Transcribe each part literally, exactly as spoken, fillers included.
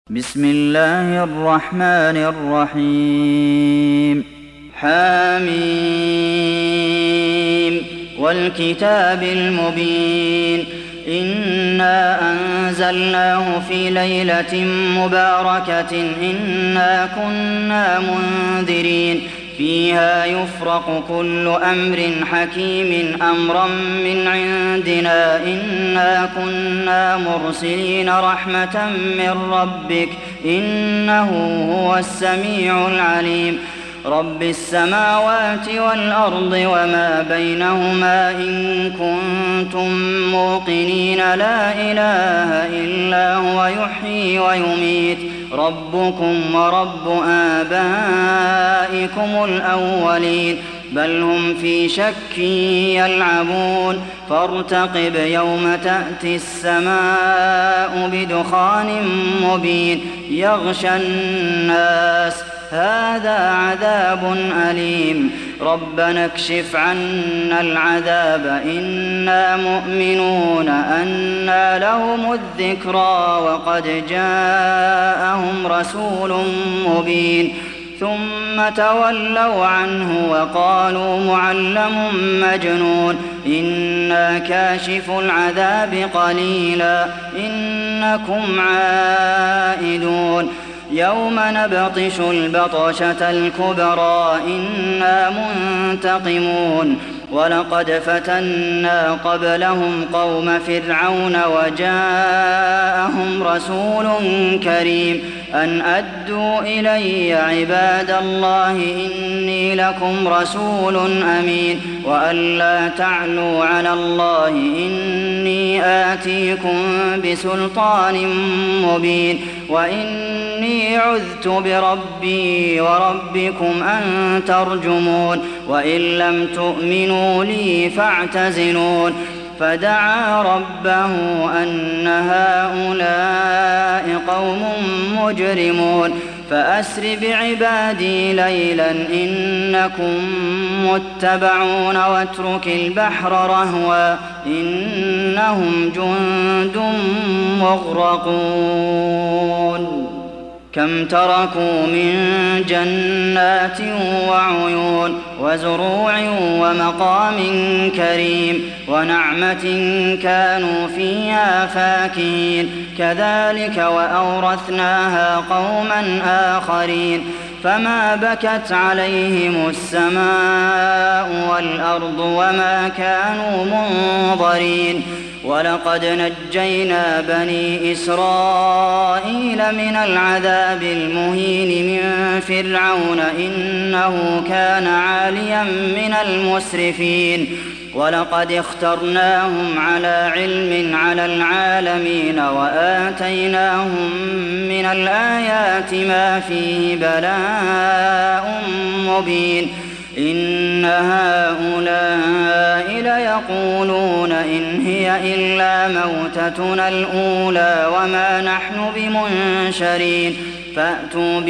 بسم الله الرحمن الرحيم حميم والكتاب المبين إنا أنزلناه في ليلة مباركة إنا كنا منذرين فيها يفرق كل أمر حكيم أمرا من عندنا إنا كنا مرسلين رحمة من ربك إنه هو السميع العليم رب السماوات والأرض وما بينهما إن كنتم موقنين لا إله إلا هو يحيي ويميت ربكم ورب آبائكم الأولين بل هم في شك يلعبون فارتقب يوم تأتي السماء بدخان مبين يغشى الناس هذا عذاب أليم ربنا اكشف عنا العذاب إنا مؤمنون أنى لهم الذكرى وقد جاءهم رسول مبين ثم تولوا عنه وقالوا معلم مجنون إنا كاشف العذاب قليلا إنكم عائدون يوم نبطش البطشة الكبرى إنا منتقمون ولقد فتنا قبلهم قوم فرعون وجاءهم رسول كريم أن أدوا إلي عباد الله إني لكم رسول أمين وأن لا تعلوا على الله إني آتيكم بسلطان مبين وإني عذت بربي وربكم أن ترجمون وإن لم تؤمنوا لي فاعتزلون فدعا ربه أن هؤلاء قوم مجرمون فأسر بعبادي ليلا إنكم متبعون واترك البحر رهوا إنهم جند مغرقون كم تركوا من جنات وعيون وزروع ومقام كريم ونعمة كانوا فيها فاكهين كذلك وأورثناها قوما آخرين فما بكت عليهم السماء والأرض وما كانوا منظرين ولقد نجينا بني إسرائيل من العذاب المهين من فرعون إنه كان عاليا من المسرفين ولقد اخترناهم على علم على العالمين وآتيناهم من الآيات ما فيه بلاء مبين إن هؤلاء ليقولون إن هي إلا موتتنا الأولى وما نحن بمنشرين فأتوا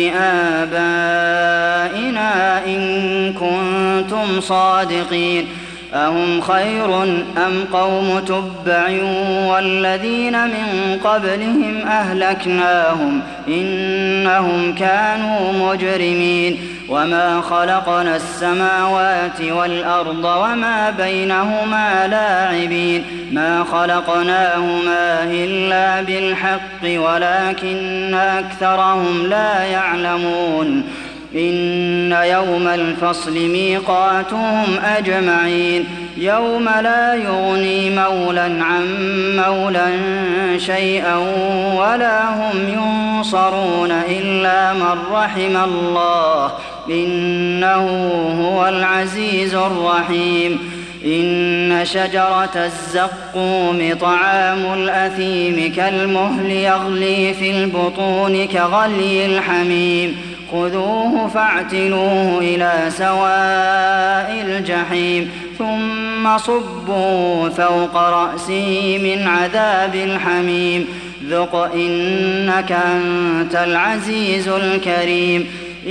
بآبائنا إن كنتم صادقين أهم خير أم قوم تبع والذين من قبلهم أهلكناهم إنهم كانوا مجرمين وما خلقنا السماوات والأرض وما بينهما لاعبين ما خلقناهما إلا بالحق ولكن أكثرهم لا يعلمون إن يوم الفصل ميقاتهم أجمعين يوم لا يغني مولى عن مولى شيئا ولا هم ينصرون إلا من رحم الله إنه هو العزيز الرحيم إن شجرة الزقوم طعام الأثيم كالمهل يغلي في البطون كغلي الحميم خذوه فاعتلوه إلى سواء الجحيم ثم صبوا فوق رأسه من عذاب الحميم ذق إنك أنت العزيز الكريم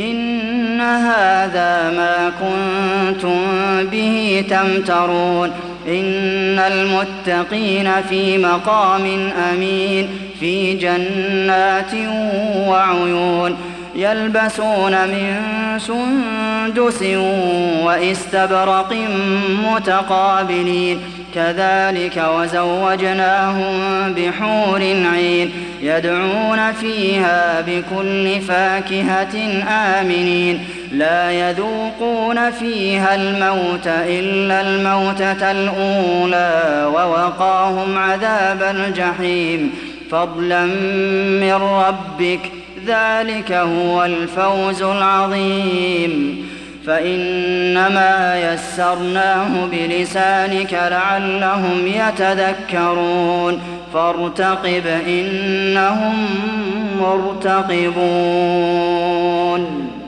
إن هذا ما كنتم به تمترون إن المتقين في مقام أمين في جنات وعيون يلبسون من سندس وإستبرق متقابلين كذلك وزوجناهم بحور عين يدعون فيها بكل فاكهة آمنين لا يذوقون فيها الموت إلا الموتة الأولى ووقاهم عذاب الجحيم فضلا من ربك ذلك هو الفوز العظيم فإنما يسرناه بلسانك لعلهم يتذكرون فارتقب إنهم مرتقبون